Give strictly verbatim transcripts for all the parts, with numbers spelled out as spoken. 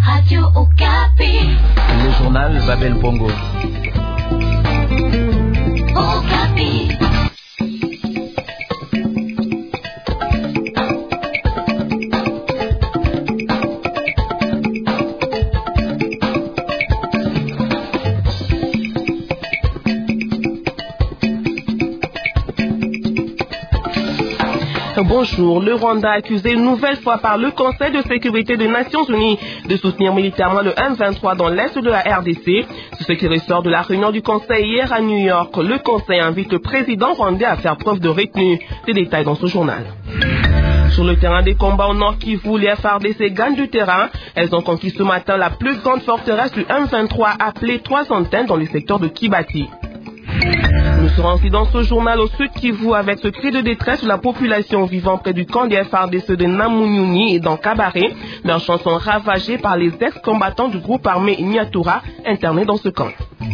Radio Okapi. Le journal Babel Pongo. Okapi. Bonjour. Le Rwanda accusé une nouvelle fois par le Conseil de sécurité des Nations Unies de soutenir militairement le M vingt-trois dans l'est de la R D C. C'est ce qui ressort de la réunion du Conseil hier à New York. Le Conseil invite le président rwandais à faire preuve de retenue. Des détails dans ce journal. Sur le terrain des combats au Nord Kivu, les F A R D C gagnent du terrain. Elles ont conquis ce matin la plus grande forteresse du M vingt-trois appelée Trois Antennes dans le secteur de Kibati. Nous serons aussi dans ce journal au Sud Kivu avec ce cri de détresse de la population vivant près du camp des F A R D C de Namunyuni et dans Kabaré. Leurs champs sont ravagés par les ex-combattants du groupe armé Nyatura internés dans ce camp.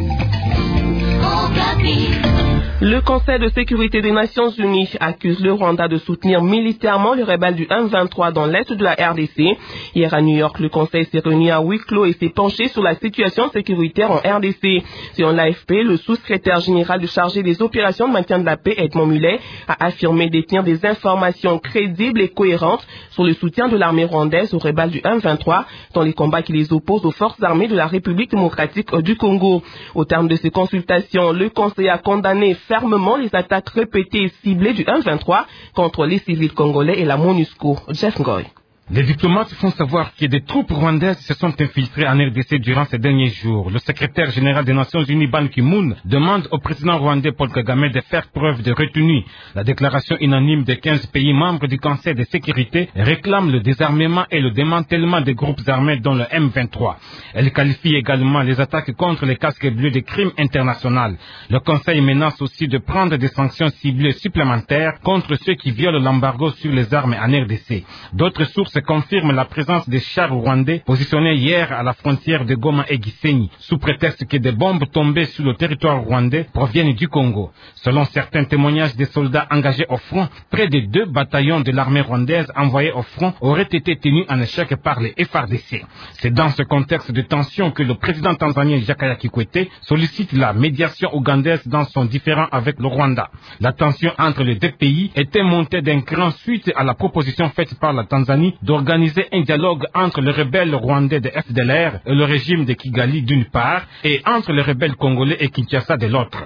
Le Conseil de sécurité des Nations Unies accuse le Rwanda de soutenir militairement les rebelles du M vingt-trois dans l'est de la R D C. Hier à New York, le Conseil s'est réuni à huis clos et s'est penché sur la situation sécuritaire en R D C. Selon l'A F P, le sous-secrétaire général chargé des opérations de maintien de la paix, Edmond Mulet, a affirmé détenir des informations crédibles et cohérentes sur le soutien de l'armée rwandaise aux rebelles du M vingt-trois dans les combats qui les opposent aux forces armées de la République démocratique du Congo. Au terme de ces consultations, le Conseil a condamné fermement les attaques répétées et ciblées du M vingt-trois contre les civils congolais et la MONUSCO. Jeff Ngoy. Les diplomates font savoir que des troupes rwandaises se sont infiltrées en R D C durant ces derniers jours. Le secrétaire général des Nations Unies, Ban Ki-moon, demande au président rwandais Paul Kagame de faire preuve de retenue. La déclaration unanime des quinze pays membres du Conseil de sécurité réclame le désarmement et le démantèlement des groupes armés dont le M vingt-trois. Elle qualifie également les attaques contre les casques bleus de crimes internationaux. Le Conseil menace aussi de prendre des sanctions ciblées supplémentaires contre ceux qui violent l'embargo sur les armes en R D C. D'autres sources confirme la présence des chars rwandais positionnés hier à la frontière de Goma et Gisenyi, sous prétexte que des bombes tombées sur le territoire rwandais proviennent du Congo. Selon certains témoignages des soldats engagés au front, près de deux bataillons de l'armée rwandaise envoyés au front auraient été tenus en échec par les F A R D C. C'est dans ce contexte de tension que le président tanzanien Jakaya Kikwete sollicite la médiation ougandaise dans son différend avec le Rwanda. La tension entre les deux pays était montée d'un cran suite à la proposition faite par la Tanzanie d'organiser un dialogue entre les rebelles rwandais de F D L R et le régime de Kigali d'une part, et entre les rebelles congolais et Kinshasa de l'autre.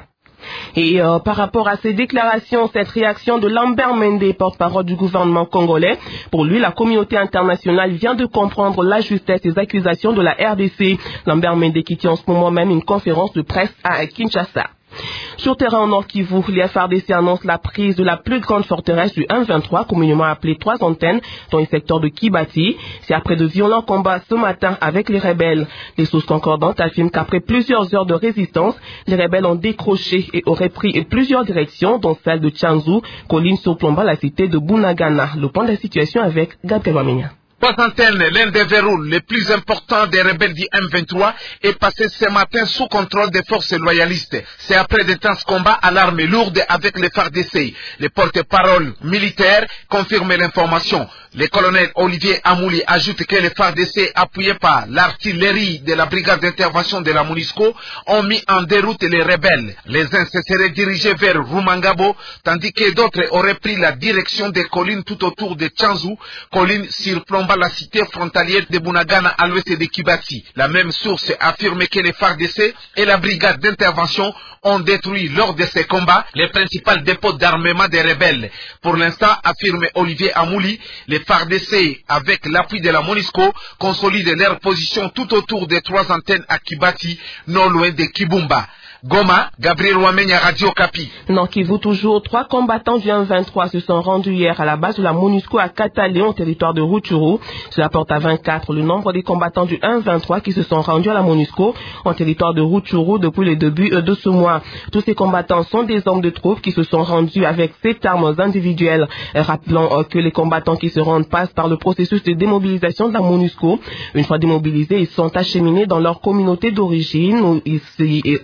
Et euh, par rapport à ces déclarations, cette réaction de Lambert Mende, porte-parole du gouvernement congolais, pour lui, la communauté internationale vient de comprendre la justesse des accusations de la R D C. Lambert Mende qui tient en ce moment même une conférence de presse à Kinshasa. Sur terrain au Nord Kivu, les F A R D C annoncent la prise de la plus grande forteresse du M vingt-trois, communément appelée Trois Antennes, dans le secteur de Kibati. C'est après de violents combats ce matin avec les rebelles. Les sources concordantes affirment qu'après plusieurs heures de résistance, les rebelles ont décroché et auraient pris plusieurs directions, dont celle de Tchanzu, colline surplombant la cité de Bunagana. Le point de la situation avec Gabriel Wamenya. Trois Antennes, l'un des verrous les plus importants des rebelles du M vingt-trois, est passé ce matin sous contrôle des forces loyalistes. C'est après d'intenses combats à l'arme lourde avec les F A R D C. Les porte-paroles militaires confirment l'information. Le colonel Olivier Amouli ajoute que les F A R D C, appuyés par l'artillerie de la brigade d'intervention de la MONUSCO, ont mis en déroute les rebelles. Les uns se seraient dirigés vers Rumangabo, tandis que d'autres auraient pris la direction des collines tout autour de Tchanzu, collines surplombant la cité frontalière de Bunagana à l'ouest de Kibati. La même source affirme que les F A R D C et la brigade d'intervention ont détruit lors de ces combats les principaux dépôts d'armement des rebelles. Pour l'instant, affirme Olivier Amouli, les F A R D C, avec l'appui de la MONUSCO, consolident leur position tout autour des Trois Antennes à Kibati, non loin de Kibumba. Goma, Gabriel Wamenya, Radio Okapi. Nord Kivu toujours, trois combattants du M vingt-trois se sont rendus hier à la base de la MONUSCO à Katalé, au territoire de Rutshuru. Cela porte à vingt-quatre le nombre des combattants du M vingt-trois qui se sont rendus à la MONUSCO en territoire de Rutshuru depuis le début de ce mois. Tous ces combattants sont des hommes de troupe qui se sont rendus avec sept armes individuelles. Rappelons que les combattants qui se rendent passent par le processus de démobilisation de la MONUSCO. Une fois démobilisés, ils sont acheminés dans leur communauté d'origine où ils y attendent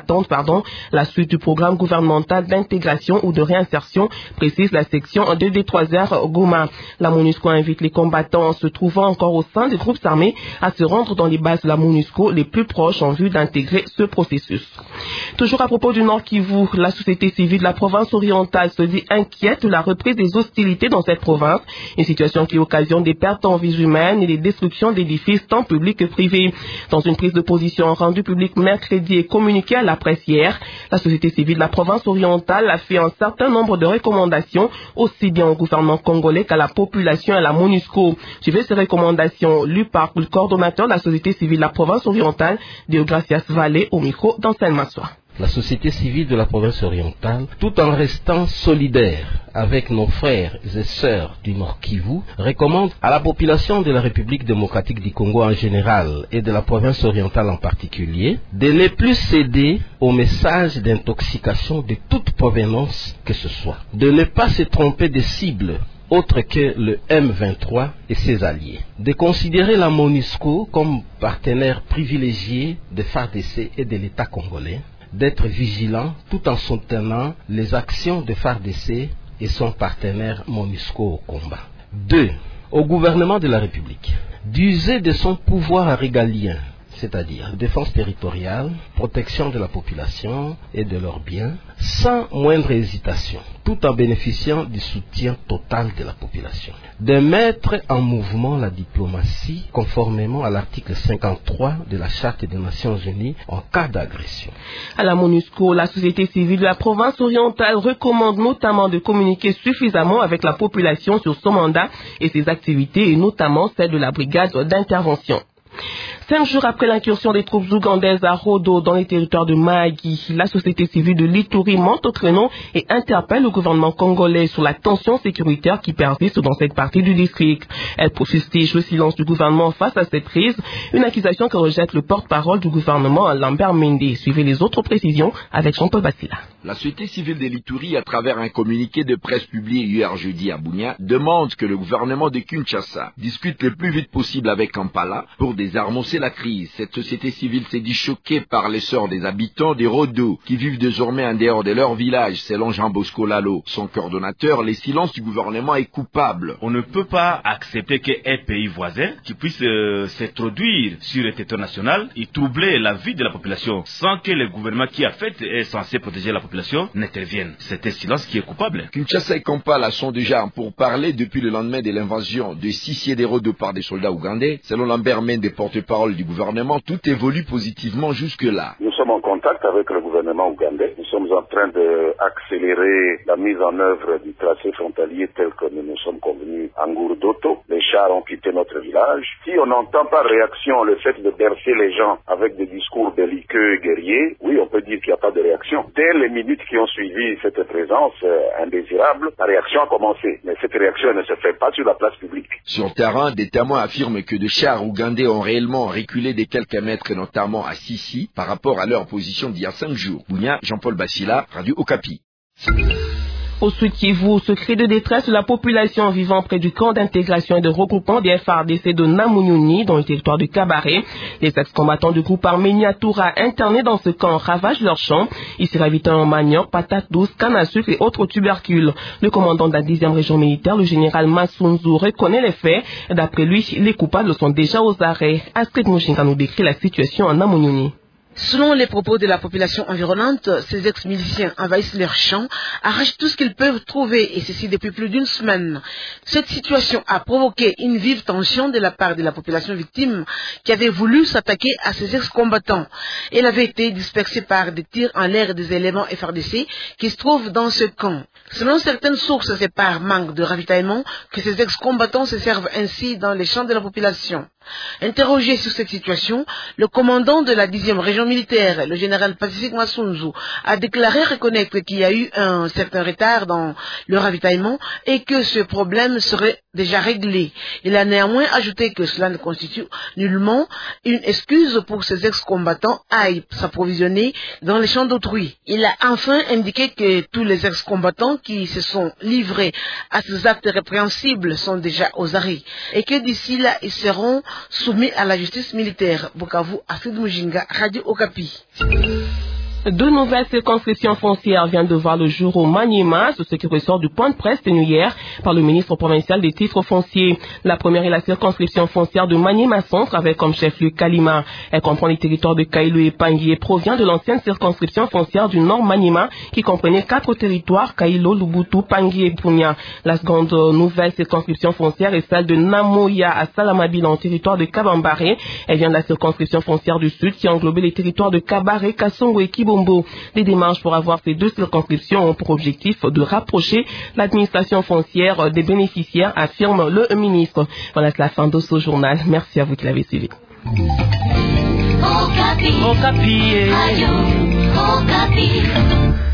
attendent pardon, la suite du programme gouvernemental d'intégration ou de réinsertion, précise la section de D trois R Goma. La MONUSCO invite les combattants se trouvant encore au sein des groupes armés à se rendre dans les bases de la MONUSCO les plus proches en vue d'intégrer ce processus. Toujours à propos du Nord Kivu, la société civile de la province orientale se dit inquiète de la reprise des hostilités dans cette province, une situation qui occasionne des pertes en vies humaines et des destructions d'édifices tant publics que privés. Dans une prise de position rendue publique mercredi et communiquée à la presse hier, la société civile de la province orientale a fait un certain nombre de recommandations aussi bien au gouvernement congolais qu'à la population et à la MONUSCO. Suivez ces recommandations lues par le coordonnateur de la société civile de la province orientale, Deogracias Vallée, au micro d'Anselme Massoua. La société civile de la province orientale, tout en restant solidaire avec nos frères et sœurs du Nord Kivu, recommande à la population de la République démocratique du Congo en général et de la province orientale en particulier, de ne plus céder aux messages d'intoxication de toute provenance que ce soit, de ne pas se tromper de cible autre que le M vingt-trois et ses alliés, de considérer la MONUSCO comme partenaire privilégié de F A R D C et de l'État congolais, d'être vigilant tout en soutenant les actions de F A R D C et son partenaire MONUSCO au combat. deux. Au gouvernement de la République d'user de son pouvoir régalien, c'est-à-dire défense territoriale, protection de la population et de leurs biens, sans moindre hésitation, tout en bénéficiant du soutien total de la population. De mettre en mouvement la diplomatie conformément à l'article cinquante-trois de la Charte des Nations Unies en cas d'agression. À la MONUSCO, la société civile de la province orientale recommande notamment de communiquer suffisamment avec la population sur son mandat et ses activités, et notamment celle de la brigade d'intervention. Cinq jours après l'incursion des troupes ougandaises à Rodo dans les territoires de Mahagi, la société civile de l'Ituri monte au créneau et interpelle le gouvernement congolais sur la tension sécuritaire qui persiste dans cette partie du district. Elle fustige le silence du gouvernement face à cette crise, une accusation que rejette le porte-parole du gouvernement, Lambert Mende. Suivez les autres précisions avec Jean-Paul Bassila. La société civile de l'Ituri, à travers un communiqué de presse publié hier jeudi à Bunia, demande que le gouvernement de Kinshasa discute le plus vite possible avec Kampala pour désarmer la crise. Cette société civile s'est dit choquée par l'essor des habitants des Rodo qui vivent désormais en dehors de leur village. Selon Jean Bosco Lalo, son coordonnateur, le silence du gouvernement est coupable. On ne peut pas accepter qu'un pays voisin qui puisse euh, s'introduire sur le territoire national et troubler la vie de la population sans que le gouvernement qui a fait est censé protéger la population n'intervienne. C'est un silence qui est coupable. Kinshasa et Kampala sont déjà pour parler depuis le lendemain de l'invasion de Sisié des Rodo par des soldats ougandais. Selon Lambert Mende, porte-parole du gouvernement, tout évolue positivement jusque-là. Nous sommes en contact avec le gouvernement ougandais. Nous sommes en train d'accélérer la mise en œuvre du tracé frontalier tel que nous nous sommes convenus à Ngourdoto. Les chars ont quitté notre village. Si on n'entend pas réaction, le fait de bercer les gens avec des discours belliqueux et guerriers, oui, on peut dire qu'il n'y a pas de réaction. Dès les minutes qui ont suivi cette présence euh, indésirable, la réaction a commencé. Mais cette réaction ne se fait pas sur la place publique. Sur le terrain, des témoins affirment que des chars ougandais ont réellement reculé de quelques mètres, notamment à Sissi, par rapport à leur position d'il y a cinq jours. Bounia, Jean-Paul Bassila, Radio Okapi. Au Sud Kivu, ce cri de détresse de la population vivant près du camp d'intégration et de regroupement des F A R D C de Namunyuni dans le territoire du Cabaret. Les ex-combattants du groupe armé Niatura internés dans ce camp ravagent leurs champs. Ici ravitent en manioc, patates douces, canne à sucre et autres tubercules. Le commandant de la dixième région militaire, le général Masunzu, reconnaît les faits. D'après lui, les coupables sont déjà aux arrêts. Astrid Mouchinga nous décrit la situation en Namunyuni. Selon les propos de la population environnante, ces ex-miliciens envahissent leurs champs, arrachent tout ce qu'ils peuvent trouver, et ceci depuis plus d'une semaine. Cette situation a provoqué une vive tension de la part de la population victime qui avait voulu s'attaquer à ces ex-combattants. Elle avait été dispersée par des tirs en l'air des éléments F R D C qui se trouvent dans ce camp. Selon certaines sources, c'est par manque de ravitaillement que ces ex-combattants se servent ainsi dans les champs de la population. Interrogé sur cette situation, le commandant de la dixième région militaire, le général Pacifique Masunzu, a déclaré reconnaître qu'il y a eu un certain retard dans le ravitaillement et que ce problème serait déjà réglé. Il a néanmoins ajouté que cela ne constitue nullement une excuse pour ces ex-combattants aillent s'approvisionner dans les champs d'autrui. Il a enfin indiqué que tous les ex-combattants qui se sont livrés à ces actes répréhensibles sont déjà aux arrêts et que d'ici là, ils seront soumis à la justice militaire. Bukavu, Astrid Mouchinga, Radio Okapi. Deux nouvelles circonscriptions foncières viennent de voir le jour au Maniema, c'est ce qui ressort du point de presse tenu hier par le ministre provincial des titres fonciers. La première est la circonscription foncière de Maniema Centre avec comme chef-lieu Kalima. Elle comprend les territoires de Kailo et Pangui et provient de l'ancienne circonscription foncière du Nord Maniema qui comprenait quatre territoires, Kailo, Lubutu, Pangui et Punya. La seconde nouvelle circonscription foncière est celle de Namoya à Salamabila en territoire de Kabambare. Elle vient de la circonscription foncière du Sud qui englobait les territoires de Kabare, Kassongo et Kibo. Les démarches pour avoir ces deux circonscriptions ont pour objectif de rapprocher l'administration foncière des bénéficiaires, affirme le ministre. Voilà, c'est la fin de ce journal. Merci à vous qui l'avez suivi. Okapi. Okapi. Radio Okapi.